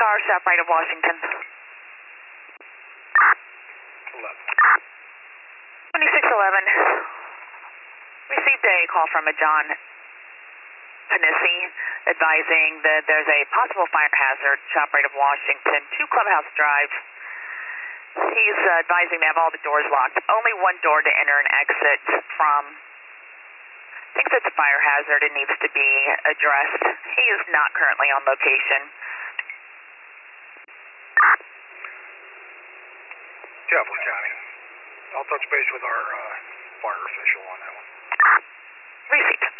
car, shop right of Washington. 2611. Received a call from a John Panisi advising that there's a possible fire hazard, shop right of Washington, 2 Clubhouse Drive. He's advising to have all the doors locked. Only one door to enter and exit from. Thinks it's a fire hazard and needs to be addressed. He is not currently on location. Joplin County. I'll touch base with our fire official on that one. Received.